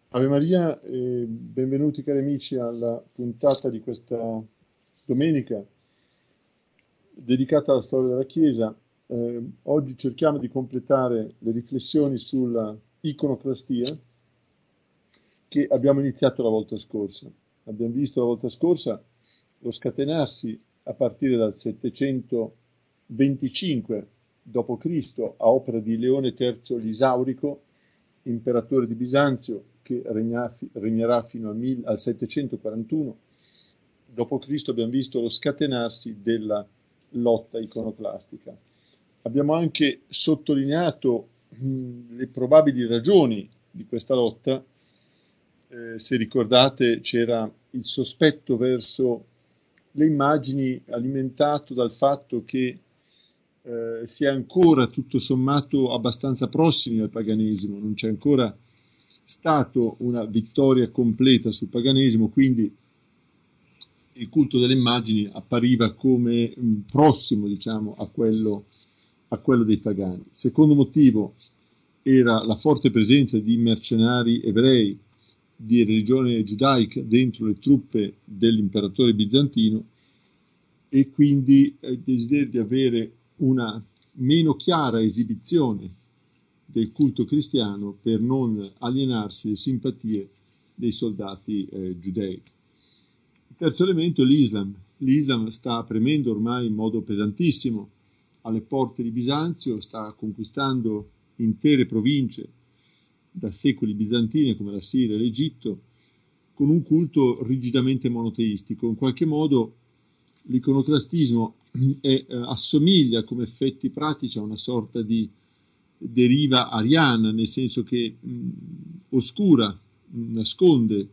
Ave Maria, e benvenuti cari amici alla puntata di questa domenica dedicata alla storia della Chiesa. Oggi cerchiamo di completare le riflessioni sulla iconoclastia che abbiamo iniziato la volta scorsa. Abbiamo visto la volta scorsa lo scatenarsi a partire dal 725 d.C. a opera di Leone III l'Isaurico, imperatore di Bisanzio, che regnerà fino al 741 d.C. Abbiamo visto lo scatenarsi della lotta iconoclastica. Abbiamo anche sottolineato le probabili ragioni di questa lotta. Se ricordate, c'era il sospetto verso le immagini alimentato dal fatto che si è ancora tutto sommato abbastanza prossimi al paganesimo, non c'è ancora stato una vittoria completa sul paganesimo, quindi il culto delle immagini appariva come prossimo, diciamo, a quello dei pagani. Secondo motivo era la forte presenza di mercenari ebrei di religione giudaica dentro le truppe dell'imperatore bizantino e quindi il desiderio di avere una meno chiara esibizione del culto cristiano per non alienarsi le simpatie dei soldati giudei. Il terzo elemento è l'Islam. L'Islam sta premendo ormai in modo pesantissimo alle porte di Bisanzio, sta conquistando intere province da secoli bizantine come la Siria e l'Egitto, con un culto rigidamente monoteistico. In qualche modo l'iconoclastismo assomiglia come effetti pratici a una sorta di deriva ariana, nel senso che oscura, nasconde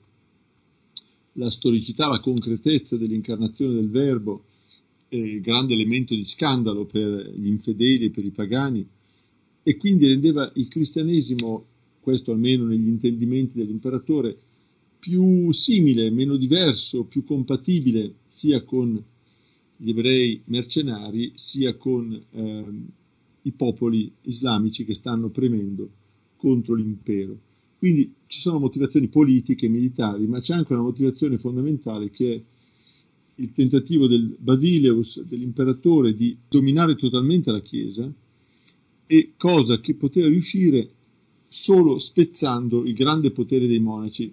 la storicità, la concretezza dell'incarnazione del Verbo, grande elemento di scandalo per gli infedeli e per i pagani, e quindi rendeva il cristianesimo, questo almeno negli intendimenti dell'imperatore, più simile, meno diverso, più compatibile sia con gli ebrei mercenari sia con i popoli islamici che stanno premendo contro l'impero. Quindi ci sono motivazioni politiche, militari, ma c'è anche una motivazione fondamentale che è il tentativo del Basileus, dell'imperatore, di dominare totalmente la Chiesa, e cosa che poteva riuscire solo spezzando il grande potere dei monaci.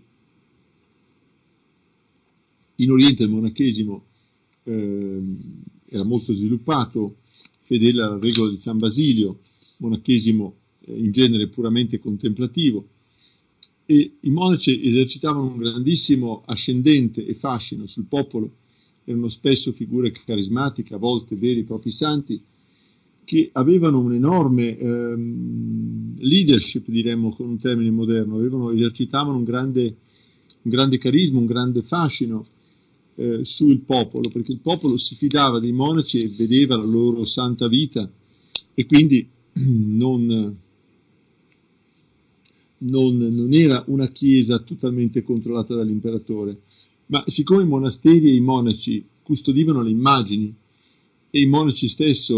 In Oriente il monachesimo era molto sviluppato, fedele alla regola di San Basilio, monachesimo in genere puramente contemplativo, e i monaci esercitavano un grandissimo ascendente e fascino sul popolo, erano spesso figure carismatiche, a volte veri e propri santi, che avevano un enorme leadership, diremmo con un termine moderno, esercitavano un grande carisma, un grande fascino sul popolo, perché il popolo si fidava dei monaci e vedeva la loro santa vita e quindi non era una chiesa totalmente controllata dall'imperatore, ma siccome i monasteri e i monaci custodivano le immagini e i monaci stessi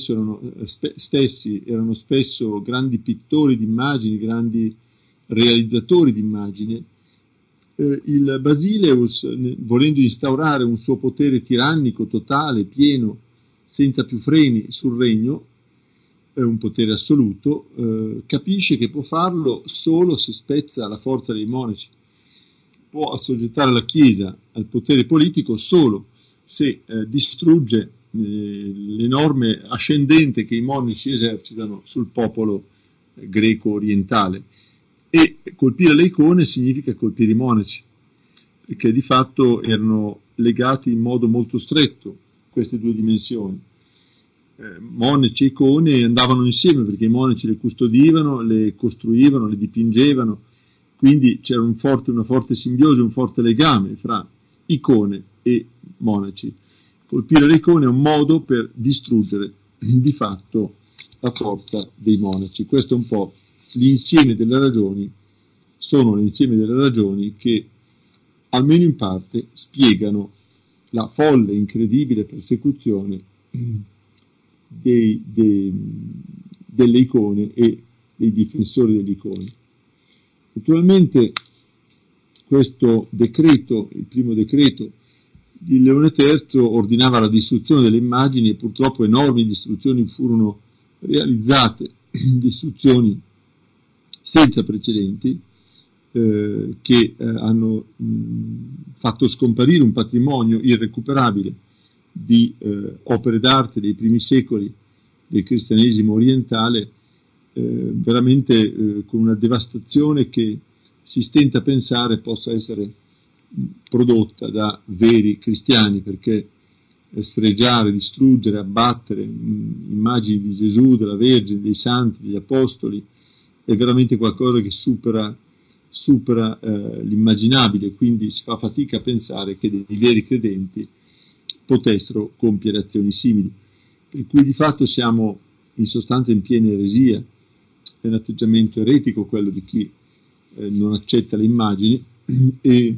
erano spesso grandi pittori di immagini, grandi realizzatori di immagini, il Basileus, volendo instaurare un suo potere tirannico, totale, pieno, senza più freni sul regno, un potere assoluto, capisce che può farlo solo se spezza la forza dei monaci. Può assoggettare la Chiesa al potere politico solo se distrugge l'enorme ascendente che i monaci esercitano sul popolo greco-orientale. E colpire le icone significa colpire i monaci, perché di fatto erano legati in modo molto stretto queste due dimensioni. Monaci e icone andavano insieme perché i monaci le custodivano, le costruivano, le dipingevano, quindi c'era una forte simbiosi, un forte legame fra icone e monaci. Colpire le icone è un modo per distruggere di fatto la forza dei monaci. Questo è un po' l'insieme delle ragioni, sono l'insieme delle ragioni che almeno in parte spiegano la folle, incredibile persecuzione delle icone e dei difensori delle icone. Naturalmente questo decreto, il primo decreto di Leone III, ordinava la distruzione delle immagini e purtroppo enormi distruzioni furono realizzate, distruzioni senza precedenti, che hanno fatto scomparire un patrimonio irrecuperabile di opere d'arte dei primi secoli del cristianesimo orientale, veramente con una devastazione che si stenta a pensare possa essere prodotta da veri cristiani, perché sfregiare, distruggere, abbattere immagini di Gesù, della Vergine, dei santi, degli apostoli è veramente qualcosa che supera l'immaginabile, quindi si fa fatica a pensare che dei veri credenti potessero compiere azioni simili, per cui di fatto siamo in sostanza in piena eresia. È un atteggiamento eretico quello di chi non accetta le immagini e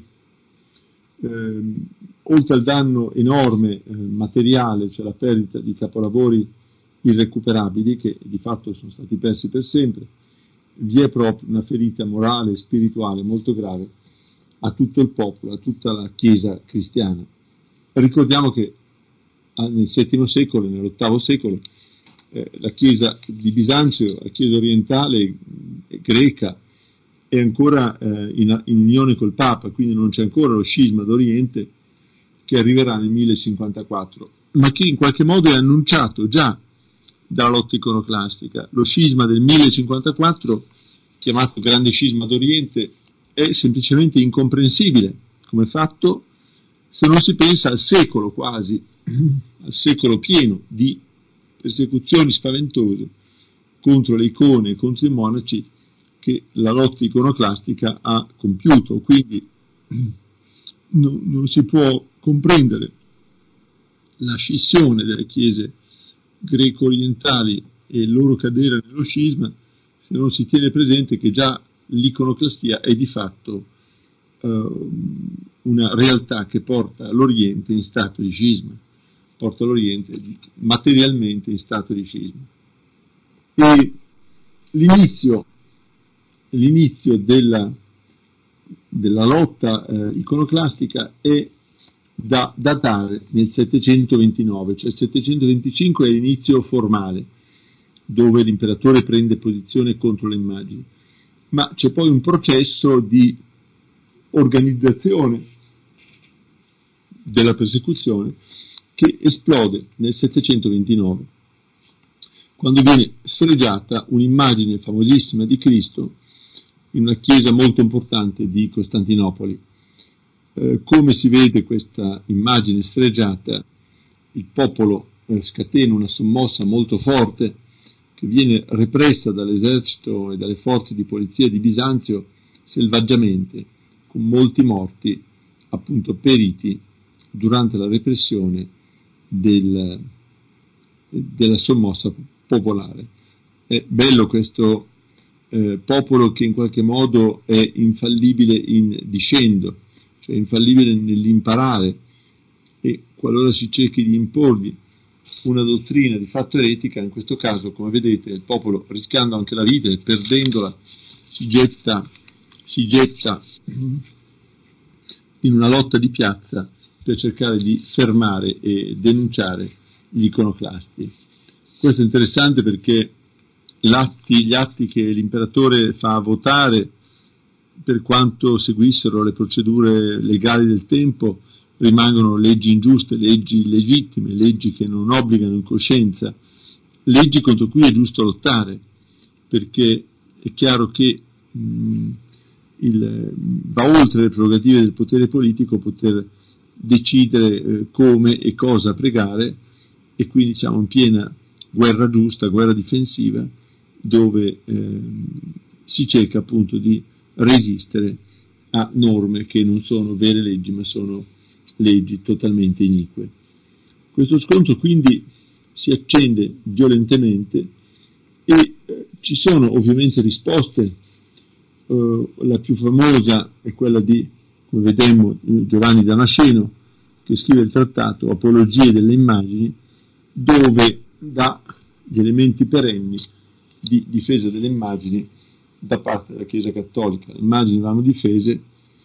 oltre al danno enorme materiale, cioè la perdita di capolavori irrecuperabili che di fatto sono stati persi per sempre, vi è proprio una ferita morale e spirituale molto grave a tutto il popolo, a tutta la Chiesa cristiana. Ricordiamo che nel VII secolo, nell'VIII secolo, la Chiesa di Bisanzio, la Chiesa orientale greca, è ancora in unione col Papa, quindi non c'è ancora lo scisma d'Oriente che arriverà nel 1054, ma che in qualche modo è annunciato già dalla lotta iconoclastica. Lo scisma del 1054, chiamato Grande Scisma d'Oriente, è semplicemente incomprensibile come fatto se non si pensa al secolo quasi, al secolo pieno di persecuzioni spaventose contro le icone e contro i monaci che la lotta iconoclastica ha compiuto. Quindi non si può comprendere la scissione delle chiese greco-orientali e il loro cadere nello scisma se non si tiene presente che già l'iconoclastia è di fatto una realtà che porta l'Oriente in stato di scisma, porta l'Oriente materialmente in stato di scisma. E l'inizio della lotta iconoclastica è da datare nel 729, cioè il 725 è l'inizio formale, dove l'imperatore prende posizione contro le immagini, ma c'è poi un processo di organizzazione della persecuzione che esplode nel 729, quando viene sfregiata un'immagine famosissima di Cristo in una chiesa molto importante di Costantinopoli. Come si vede questa immagine sfregiata, il popolo scatena una sommossa molto forte che viene repressa dall'esercito e dalle forze di polizia di Bisanzio selvaggiamente, con molti morti, appunto periti durante la repressione della sommossa popolare. È bello questo popolo che in qualche modo è infallibile in discendo, cioè infallibile nell'imparare, e qualora si cerchi di imporgli una dottrina di fatto eretica, in questo caso, come vedete, il popolo, rischiando anche la vita e perdendola, si getta in una lotta di piazza per cercare di fermare e denunciare gli iconoclasti. Questo è interessante perché gli atti che l'imperatore fa votare, per quanto seguissero le procedure legali del tempo, rimangono leggi ingiuste, leggi illegittime, leggi che non obbligano in coscienza, leggi contro cui è giusto lottare, perché è chiaro che va oltre le prerogative del potere politico poter decidere come e cosa pregare, e quindi siamo in piena guerra giusta, guerra difensiva, dove si cerca appunto di resistere a norme che non sono vere leggi, ma sono leggi totalmente inique. Questo scontro quindi si accende violentemente e ci sono ovviamente risposte. La più famosa è quella di, come vedremo, Giovanni Damasceno, che scrive il trattato Apologie delle immagini, dove dà gli elementi perenni di difesa delle immagini da parte della Chiesa Cattolica. Le immagini vanno difese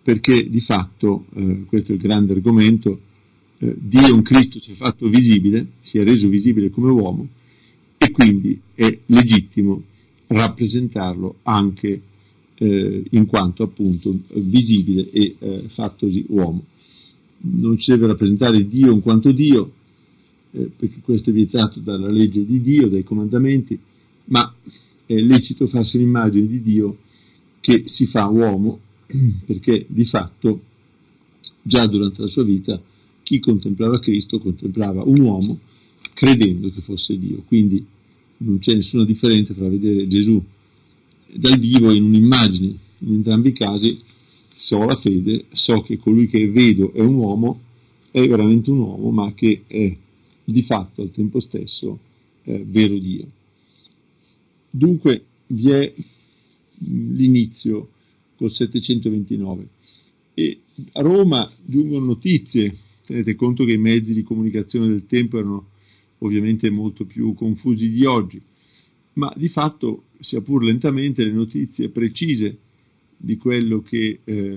perché di fatto, questo è il grande argomento, Dio in Cristo si è fatto visibile, si è reso visibile come uomo, e quindi è legittimo rappresentarlo anche in quanto appunto visibile e fattosi uomo. Non si deve rappresentare Dio in quanto Dio, perché questo è vietato dalla legge di Dio, dai comandamenti, ma è lecito farsi un'immagine di Dio che si fa uomo, perché di fatto già durante la sua vita chi contemplava Cristo contemplava un uomo credendo che fosse Dio, quindi non c'è nessuna differenza tra vedere Gesù dal vivo e in un'immagine. In entrambi i casi, se ho la fede, so che colui che vedo è un uomo, è veramente un uomo, ma che è di fatto al tempo stesso vero Dio. Dunque vi è l'inizio col 729 e a Roma giungono notizie. Tenete conto che i mezzi di comunicazione del tempo erano ovviamente molto più confusi di oggi, ma di fatto, sia pur lentamente, le notizie precise di quello che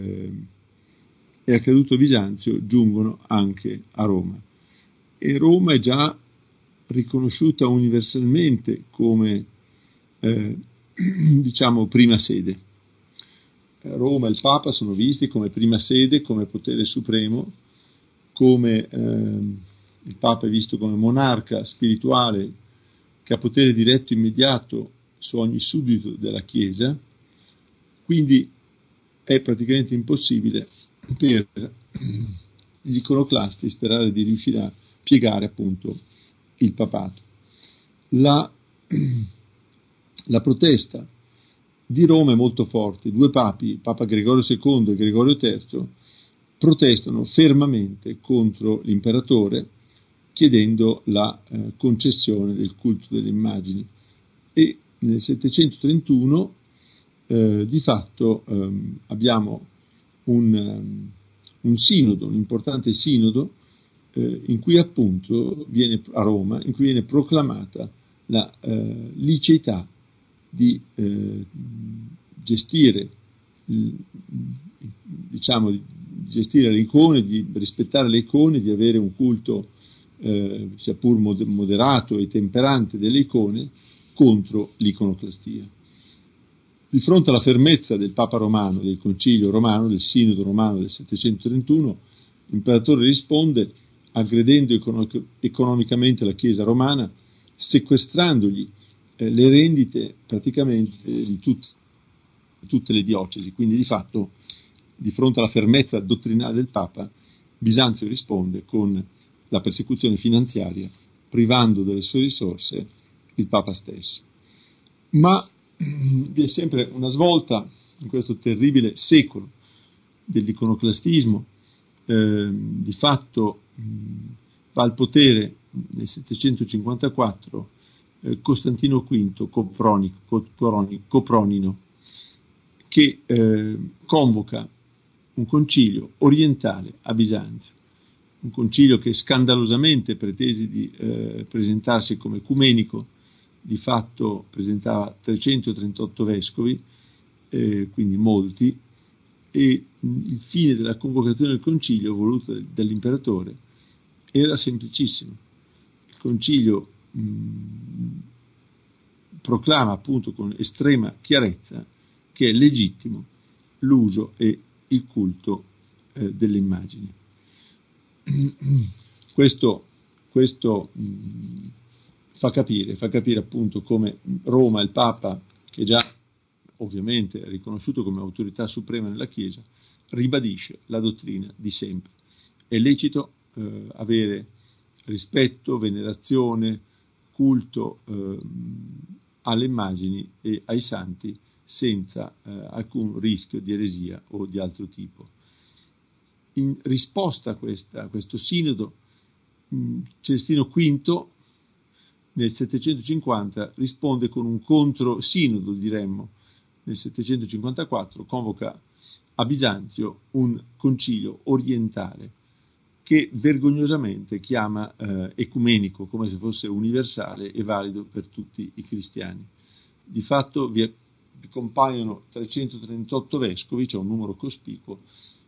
è accaduto a Bisanzio giungono anche a Roma. E Roma è già riconosciuta universalmente come diciamo prima sede. Roma e il Papa sono visti come prima sede, come potere supremo, come il Papa è visto come monarca spirituale che ha potere diretto immediato su ogni suddito della Chiesa, quindi è praticamente impossibile per gli iconoclasti sperare di riuscire a piegare appunto il papato. La protesta di Roma è molto forte. Due papi, Papa Gregorio II e Gregorio III, protestano fermamente contro l'imperatore chiedendo la concessione del culto delle immagini, e nel 731 di fatto abbiamo un sinodo, un importante sinodo in cui appunto viene a Roma, in cui viene proclamata la liceità di gestire di gestire le icone, di rispettare le icone, di avere un culto sia pur moderato e temperante delle icone contro l'iconoclastia. Di fronte alla fermezza del Papa Romano, del Concilio Romano, del Sinodo Romano del 731, l'imperatore risponde aggredendo economicamente la Chiesa romana, sequestrandogli le rendite praticamente di tutte le diocesi. Quindi di fatto, di fronte alla fermezza dottrinale del Papa, Bisanzio risponde con la persecuzione finanziaria, privando delle sue risorse il Papa stesso. Ma vi è sempre una svolta in questo terribile secolo dell'iconoclastismo. Di fatto va al potere nel 754 Costantino V Copronino, che convoca un concilio orientale a Bisanzio, un concilio che scandalosamente pretese di presentarsi come ecumenico, di fatto presentava 338 vescovi, quindi molti, e il fine della convocazione del concilio voluto dall'imperatore era semplicissimo. Il concilio proclama appunto con estrema chiarezza che è legittimo l'uso e il culto delle immagini. Questo fa capire appunto come Roma, il Papa, che già ovviamente è riconosciuto come autorità suprema nella Chiesa, ribadisce la dottrina di sempre. È lecito avere rispetto, venerazione, culto alle immagini e ai santi senza alcun rischio di eresia o di altro tipo. In risposta a questo sinodo, Celestino V nel 750 risponde con un controsinodo, diremmo. Nel 754 convoca a Bisanzio un concilio orientale che vergognosamente chiama ecumenico, come se fosse universale e valido per tutti i cristiani. Di fatto vi compaiono 338 vescovi, cioè un numero cospicuo,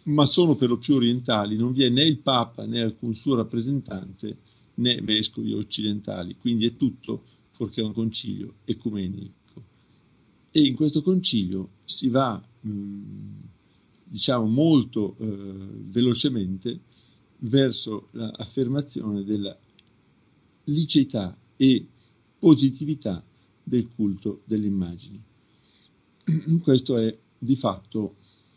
ma sono per lo più orientali, non vi è né il Papa né alcun suo rappresentante né vescovi occidentali, quindi è tutto fuorché un concilio ecumenico. E in questo concilio si va, diciamo, molto velocemente verso l'affermazione della liceità e positività del culto delle immagini. Questo è di fatto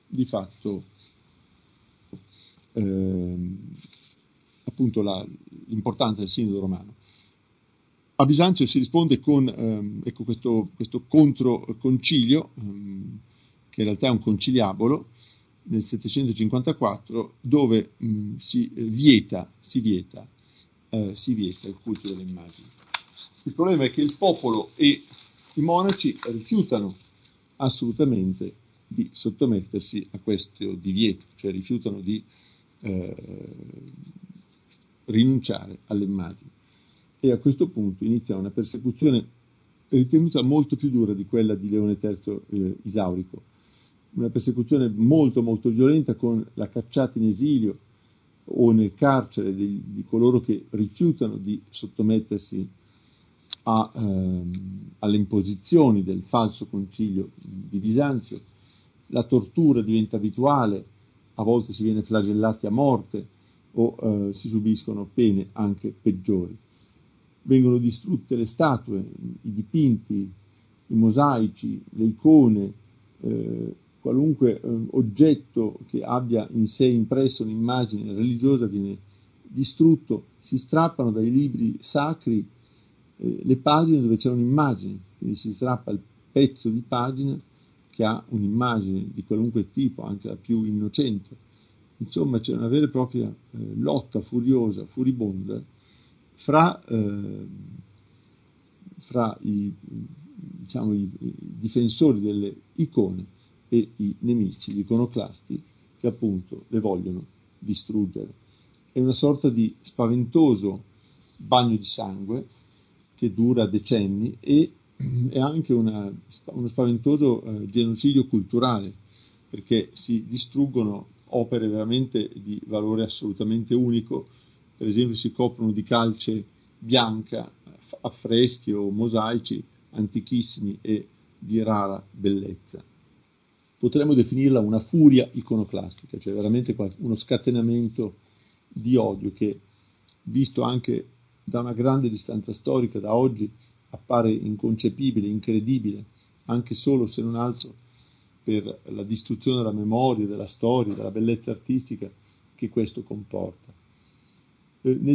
appunto l'importanza del Sinodo Romano. A Bisanzio si risponde con questo controconcilio, che in realtà è un conciliabolo, nel 754, dove si vieta il culto delle immagini. Il problema è che il popolo e i monaci rifiutano assolutamente di sottomettersi a questo divieto, cioè rifiutano di rinunciare alle immagini. E a questo punto inizia una persecuzione ritenuta molto più dura di quella di Leone III Isaurico, una persecuzione molto molto violenta, con la cacciata in esilio o nel carcere di coloro che rifiutano di sottomettersi alle imposizioni del falso concilio di Bisanzio. La tortura diventa abituale, a volte si viene flagellati a morte o si subiscono pene anche peggiori. Vengono distrutte le statue, i dipinti, i mosaici, le icone, qualunque oggetto che abbia in sé impresso un'immagine religiosa viene distrutto, si strappano dai libri sacri le pagine dove c'è un'immagine, quindi si strappa il pezzo di pagina che ha un'immagine di qualunque tipo, anche la più innocente. Insomma, c'è una vera e propria lotta furiosa, furibonda, fra i difensori delle icone e i nemici, gli iconoclasti, che appunto le vogliono distruggere. È una sorta di spaventoso bagno di sangue che dura decenni e è anche uno spaventoso genocidio culturale, perché si distruggono opere veramente di valore assolutamente unico. Per esempio si coprono di calce bianca affreschi o mosaici antichissimi e di rara bellezza. Potremmo definirla una furia iconoclastica, cioè veramente uno scatenamento di odio che, visto anche da una grande distanza storica, da oggi appare inconcepibile, incredibile, anche solo se non altro per la distruzione della memoria, della storia, della bellezza artistica che questo comporta. Nel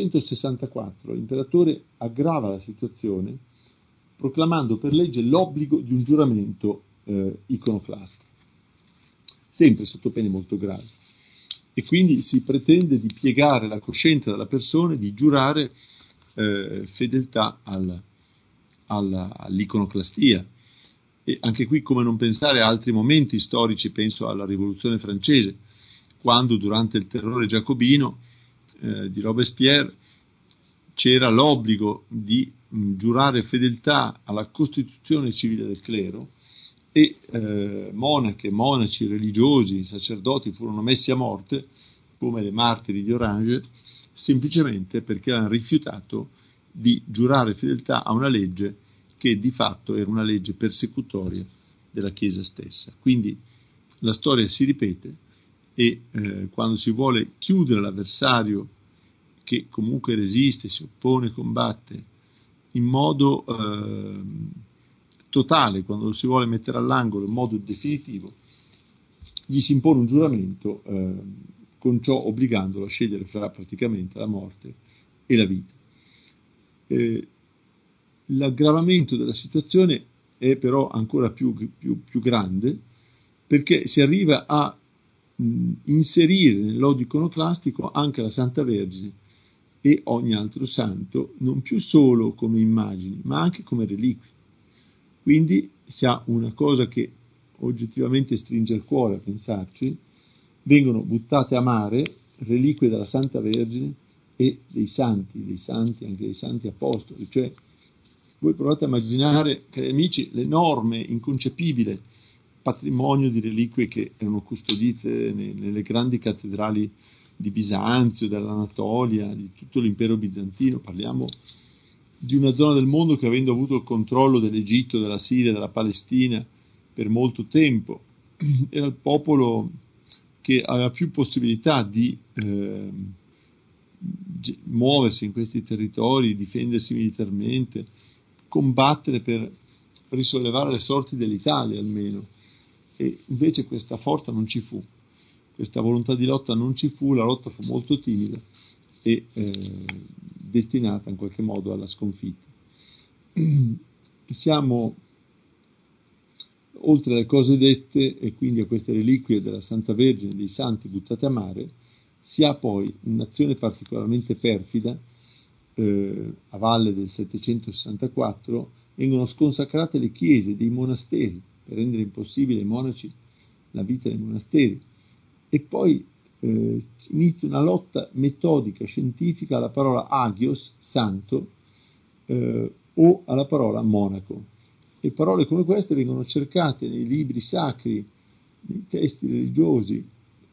764 l'imperatore aggrava la situazione proclamando per legge l'obbligo di un giuramento iconoclastico, sempre sotto pene molto gravi, e quindi si pretende di piegare la coscienza della persona, di giurare fedeltà all'iconoclastia. E anche qui, come non pensare a altri momenti storici, penso alla Rivoluzione francese, quando durante il terrore giacobino di Robespierre c'era l'obbligo di giurare fedeltà alla Costituzione civile del clero, e monache, monaci, religiosi, sacerdoti furono messi a morte, come le martiri di Orange, semplicemente perché avevano rifiutato di giurare fedeltà a una legge che di fatto era una legge persecutoria della Chiesa stessa. Quindi la storia si ripete e quando si vuole chiudere l'avversario che comunque resiste, si oppone, combatte in modo totale, quando lo si vuole mettere all'angolo in modo definitivo, gli si impone un giuramento con ciò obbligandolo a scegliere fra praticamente la morte e la vita. L'aggravamento della situazione è però ancora più grande, perché si arriva a inserire nell'odio iconoclastico anche la Santa Vergine e ogni altro santo, non più solo come immagini, ma anche come reliquie. Quindi si ha una cosa che oggettivamente stringe il cuore a pensarci: vengono buttate a mare reliquie della Santa Vergine e dei santi, anche dei santi apostoli. Cioè, voi provate a immaginare, cari amici, l'enorme, inconcepibile patrimonio di reliquie che erano custodite nelle grandi cattedrali di Bisanzio, dell'Anatolia, di tutto l'impero bizantino. Parliamo di una zona del mondo che, avendo avuto il controllo dell'Egitto, della Siria, della Palestina per molto tempo, era il popolo che aveva più possibilità di muoversi in questi territori, difendersi militarmente, combattere per risollevare le sorti dell'Italia almeno. E invece questa forza non ci fu, questa volontà di lotta non ci fu, la lotta fu molto timida e destinata in qualche modo alla sconfitta. Siamo, oltre alle cose dette e quindi a queste reliquie della Santa Vergine e dei santi buttate a mare, si ha poi un'azione particolarmente perfida. A valle del 764 vengono sconsacrate le chiese dei monasteri per rendere impossibile ai monaci la vita nei monasteri, e poi inizia una lotta metodica, scientifica alla parola agios, santo, o alla parola monaco. E parole come queste vengono cercate nei libri sacri, nei testi religiosi,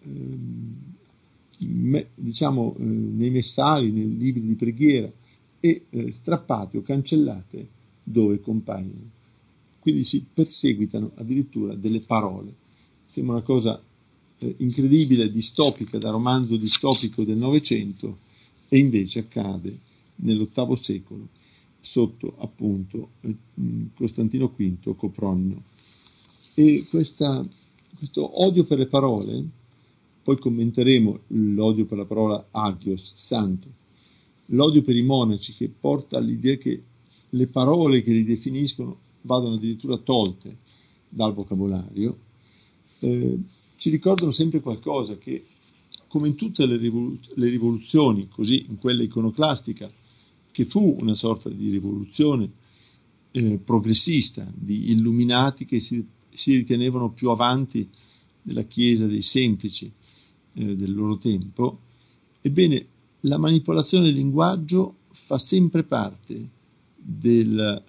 nei messali, nei libri di preghiera, e strappate o cancellate dove compaiono. Quindi si perseguitano addirittura delle parole. Sembra una cosa incredibile, distopica, da romanzo distopico del Novecento, e invece accade nell'VIII secolo sotto appunto Costantino V Copronno. E questo odio per le parole, poi commenteremo l'odio per la parola agios, santo, l'odio per i monaci, che porta all'idea che le parole che li definiscono vadano addirittura tolte dal vocabolario, ci ricordano sempre qualcosa, che come in tutte le rivoluzioni, così in quella iconoclastica, che fu una sorta di rivoluzione progressista, di illuminati che si ritenevano più avanti della Chiesa dei semplici del loro tempo, ebbene la manipolazione del linguaggio fa sempre parte delle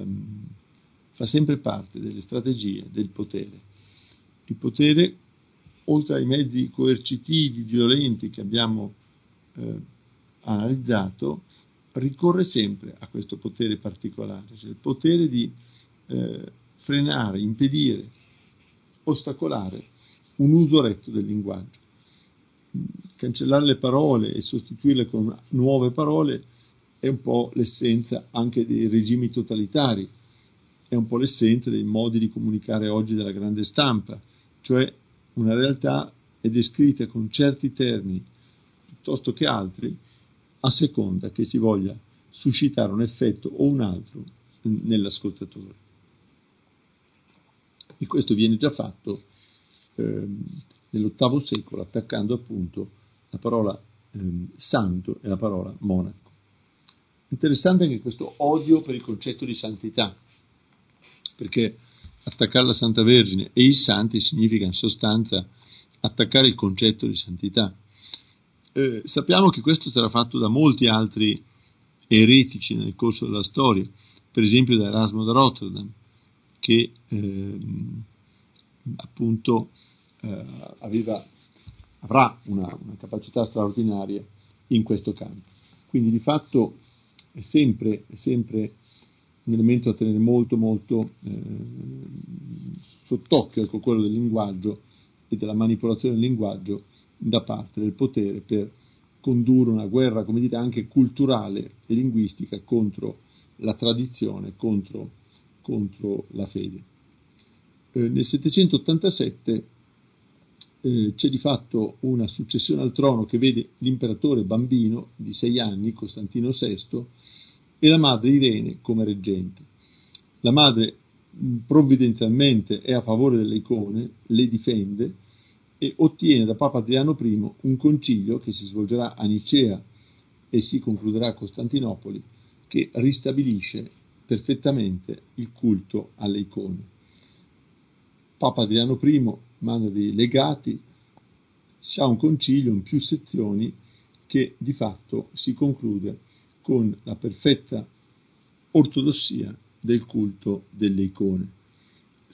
strategie del potere. Il potere, oltre ai mezzi coercitivi, violenti che abbiamo analizzato, ricorre sempre a questo potere particolare, cioè il potere di frenare, impedire, ostacolare un uso retto del linguaggio. Cancellare le parole e sostituirle con nuove parole è un po' l'essenza anche dei regimi totalitari, è un po' l'essenza dei modi di comunicare oggi della grande stampa, cioè una realtà è descritta con certi termini piuttosto che altri, a seconda che si voglia suscitare un effetto o un altro nell'ascoltatore. E questo viene già fatto nell'VIII secolo, attaccando appunto la parola santo e la parola monaco. Interessante anche questo odio per il concetto di santità, perché attaccare la Santa Vergine e i santi significa in sostanza attaccare il concetto di santità. Sappiamo che questo sarà fatto da molti altri eretici nel corso della storia, per esempio da Erasmo da Rotterdam, che appunto avrà una capacità straordinaria in questo campo. Quindi di fatto è sempre un elemento da tenere molto sott'occhio, ecco, quello del linguaggio e della manipolazione del linguaggio da parte del potere per condurre una guerra, come dire, anche culturale e linguistica contro la tradizione, contro la fede. Nel 787 c'è di fatto una successione al trono che vede l'imperatore bambino di 6 anni, Costantino VI, e la madre Irene come reggente. La madre provvidenzialmente è a favore delle icone, le difende e ottiene da Papa Adriano I un concilio che si svolgerà a Nicea e si concluderà a Costantinopoli, che ristabilisce perfettamente il culto alle icone. Papa Adriano I manda dei legati, si ha un concilio in più sezioni che di fatto si conclude con la perfetta ortodossia del culto delle icone.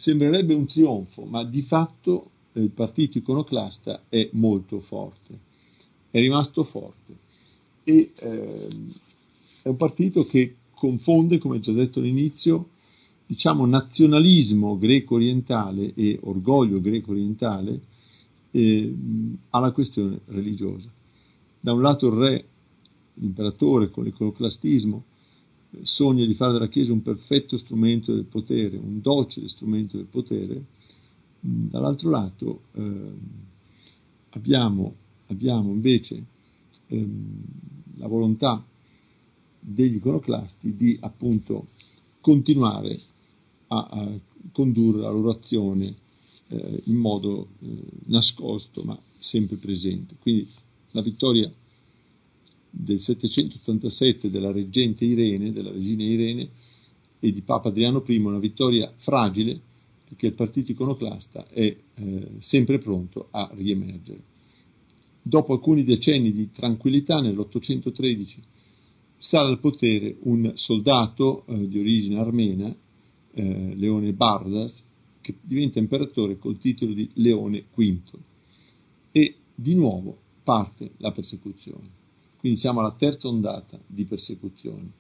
sembrerebbe un trionfo, ma di fatto il partito iconoclasta è molto forte, è rimasto forte e è un partito che confonde, come già detto all'inizio, diciamo nazionalismo greco-orientale e orgoglio greco-orientale alla questione religiosa. Da un lato il re, l'imperatore con l'iconoclastismo, sogna di fare della Chiesa un perfetto strumento del potere, un docile strumento del potere. Dall'altro lato abbiamo invece la volontà degli iconoclasti di appunto continuare a condurre la loro azione in modo nascosto ma sempre presente. Quindi la vittoria del 787 della reggente Irene, della regina Irene e di Papa Adriano I, una vittoria fragile perché il partito iconoclasta è sempre pronto a riemergere. Dopo alcuni decenni di tranquillità, nell'813 sale al potere un soldato di origine armena, Leone Bardas, che diventa imperatore col titolo di Leone V, e di nuovo parte la persecuzione. Quindi siamo alla terza ondata di persecuzioni.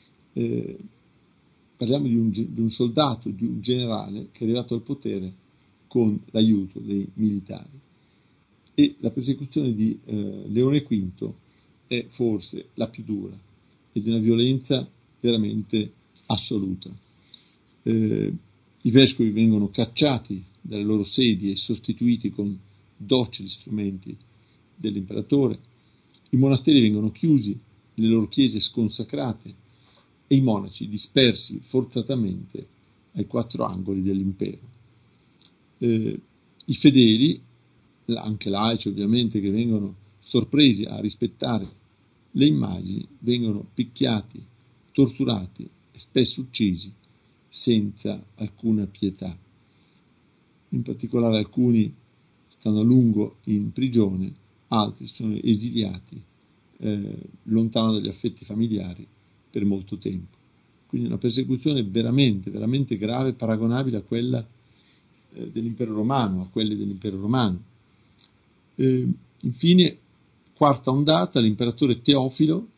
Parliamo di un soldato, di un generale che è arrivato al potere con l'aiuto dei militari. E la persecuzione di Leone V è forse la più dura e di una violenza veramente assoluta. I vescovi vengono cacciati dalle loro sedi e sostituiti con docili strumenti dell'imperatore, i monasteri vengono chiusi, le loro chiese sconsacrate e i monaci dispersi forzatamente ai quattro angoli dell'impero. I fedeli, anche laici ovviamente, che vengono sorpresi a rispettare le immagini, vengono picchiati, torturati e spesso uccisi senza alcuna pietà. In particolare alcuni stanno a lungo in prigione, altri sono esiliati lontano dagli affetti familiari per molto tempo. Quindi una persecuzione veramente, veramente grave, paragonabile a quella dell'impero romano, a quelle dell'impero romano. Infine, quarta ondata, l'imperatore Teofilo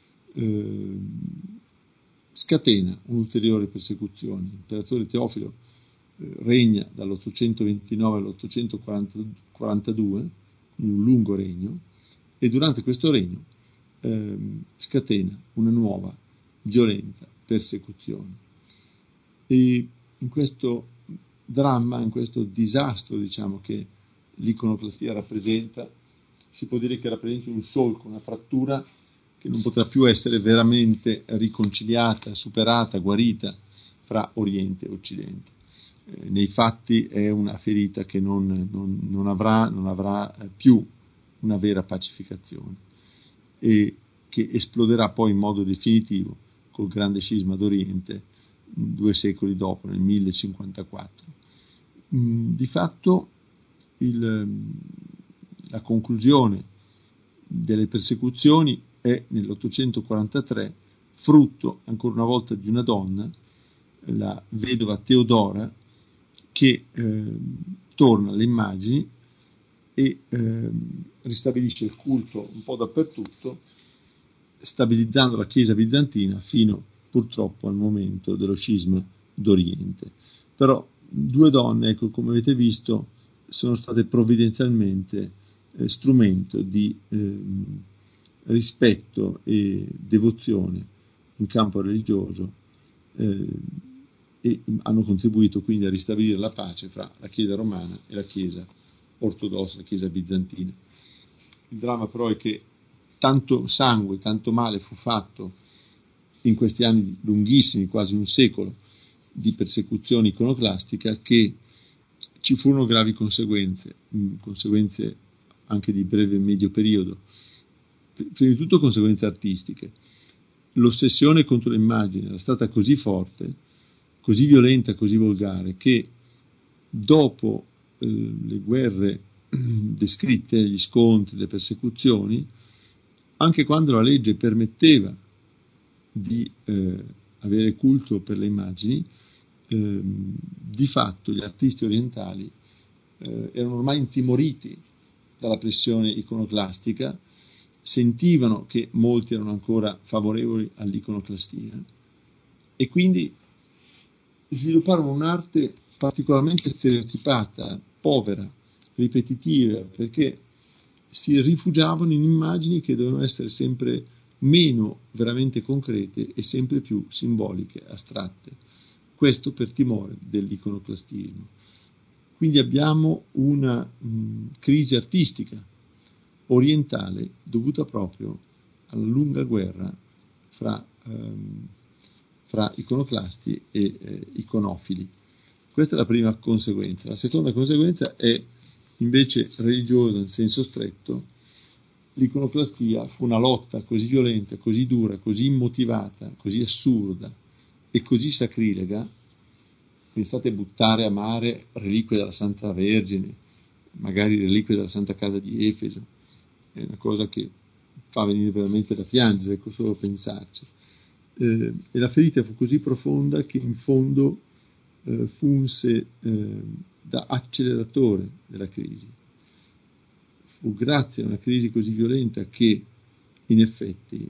scatena un'ulteriore persecuzione. L'imperatore Teofilo regna dall'829 all'842, un lungo regno, e durante questo regno scatena una nuova violenta persecuzione. E in questo dramma, in questo disastro, diciamo, che l'iconoclastia rappresenta, si può dire che rappresenta un solco, una frattura che non potrà più essere veramente riconciliata, superata, guarita fra Oriente e Occidente. Nei fatti è una ferita che non avrà più una vera pacificazione e che esploderà poi in modo definitivo col grande scisma d'Oriente 2 secoli dopo, nel 1054. Di fatto la conclusione delle persecuzioni è nell'843 frutto ancora una volta di una donna, la vedova Teodora, che torna alle immagini e ristabilisce il culto un po' dappertutto, stabilizzando la Chiesa bizantina fino purtroppo al momento dello scisma d'Oriente. Però 2 donne, ecco, come avete visto, sono state provvidenzialmente strumento di rispetto e devozione in campo religioso e hanno contribuito quindi a ristabilire la pace fra la Chiesa romana e la Chiesa ortodossa, la Chiesa bizantina. Il dramma però è che tanto sangue, tanto male fu fatto in questi anni lunghissimi, quasi un secolo, di persecuzione iconoclastica, che ci furono gravi conseguenze anche di breve e medio periodo. Prima di tutto conseguenze artistiche. L'ossessione contro l'immagine era stata così forte, così violenta, così volgare, che dopo le guerre descritte, gli scontri, le persecuzioni, anche quando la legge permetteva di avere culto per le immagini, di fatto gli artisti orientali erano ormai intimoriti dalla pressione iconoclastica, sentivano che molti erano ancora favorevoli all'iconoclastia e quindi svilupparono un'arte particolarmente stereotipata, povera, ripetitiva, perché si rifugiavano in immagini che dovevano essere sempre meno veramente concrete e sempre più simboliche, astratte. Questo per timore dell'iconoclastismo. Quindi abbiamo una crisi artistica orientale dovuta proprio alla lunga guerra fra iconoclasti e iconofili. Questa è la prima conseguenza. La seconda conseguenza è invece religiosa in senso stretto. L'iconoclastia fu una lotta così violenta, così dura, così immotivata, così assurda e così sacrilega. Pensate a buttare a mare reliquie della Santa Vergine, magari reliquie della Santa Casa di Efeso, è una cosa che fa venire veramente da piangere, ecco, solo pensarci. E la ferita fu così profonda che in fondo funse da acceleratore della crisi. Fu grazie a una crisi così violenta che in effetti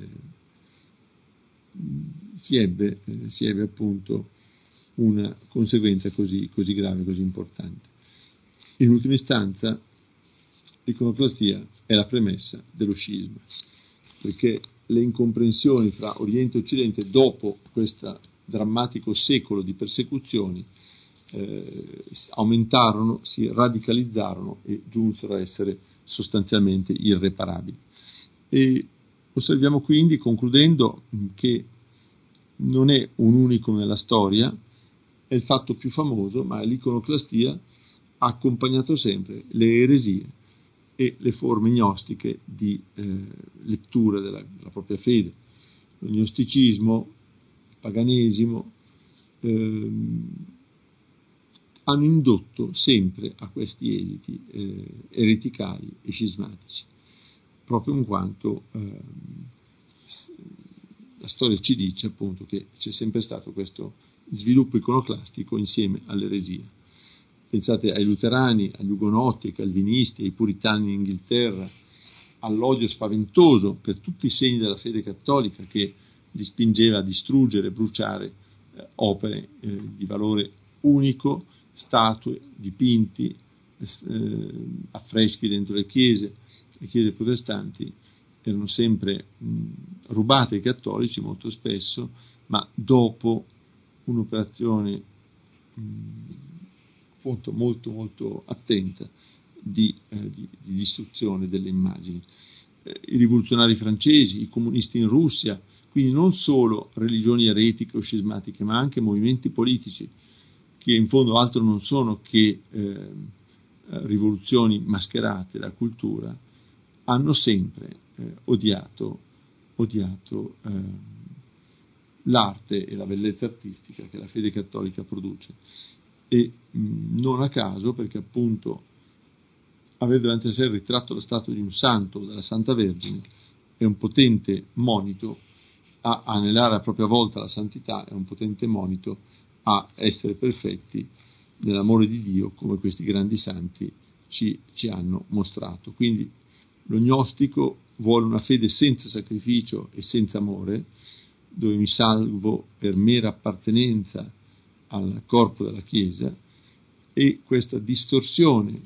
si ebbe appunto una conseguenza così grave, così importante. In ultima istanza l'iconoclastia è la premessa dello scisma, perché le incomprensioni fra Oriente e Occidente dopo questo drammatico secolo di persecuzioni aumentarono, si radicalizzarono e giunsero a essere sostanzialmente irreparabili. E osserviamo quindi, concludendo, che non è un unicum nella storia, è il fatto più famoso, ma l'iconoclastia ha accompagnato sempre le eresie e le forme gnostiche di lettura della propria fede. Lo gnosticismo, il paganesimo, hanno indotto sempre a questi esiti ereticali e scismatici, proprio in quanto la storia ci dice appunto che c'è sempre stato questo sviluppo iconoclastico insieme all'eresia. Pensate ai luterani, agli ugonotti, ai calvinisti, ai puritani in Inghilterra, all'odio spaventoso per tutti i segni della fede cattolica che li spingeva a distruggere, bruciare opere di valore unico, statue, dipinti, affreschi dentro le chiese. Le chiese protestanti erano sempre rubate ai cattolici molto spesso, ma dopo un'operazione appunto molto molto attenta di distruzione delle immagini. I rivoluzionari francesi, i comunisti in Russia, quindi non solo religioni eretiche o scismatiche, ma anche movimenti politici che in fondo altro non sono che rivoluzioni mascherate da cultura, hanno sempre odiato l'arte e la bellezza artistica che la fede cattolica produce. E non a caso, perché appunto avere davanti a sé il ritratto dello stato di un santo, della Santa Vergine, è un potente monito a anelare a propria volta la santità, è un potente monito a essere perfetti nell'amore di Dio, come questi grandi santi ci hanno mostrato. Quindi lo gnostico vuole una fede senza sacrificio e senza amore, dove mi salvo per mera appartenenza al corpo della Chiesa, e questa distorsione,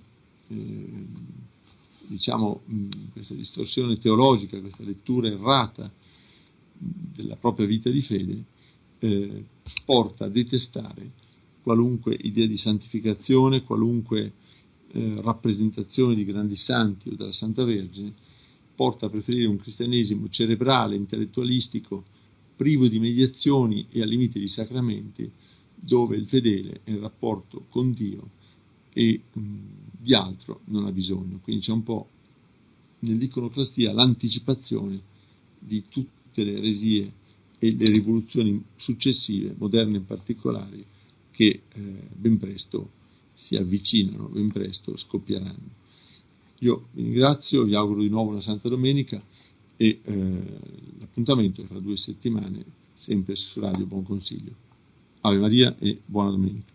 questa distorsione teologica, questa lettura errata della propria vita di fede, porta a detestare qualunque idea di santificazione, qualunque rappresentazione di grandi santi o della Santa Vergine, porta a preferire un cristianesimo cerebrale, intellettualistico, privo di mediazioni e al limite di sacramenti, dove il fedele è in rapporto con Dio e di altro non ha bisogno. Quindi c'è un po' nell'iconoclastia l'anticipazione di tutte le eresie e le rivoluzioni successive, moderne in particolare, che ben presto si avvicinano, ben presto scoppieranno. Io vi ringrazio, vi auguro di nuovo una Santa Domenica e l'appuntamento è fra 2 settimane, sempre su Radio Buon Consiglio. Ave Maria e buona domenica.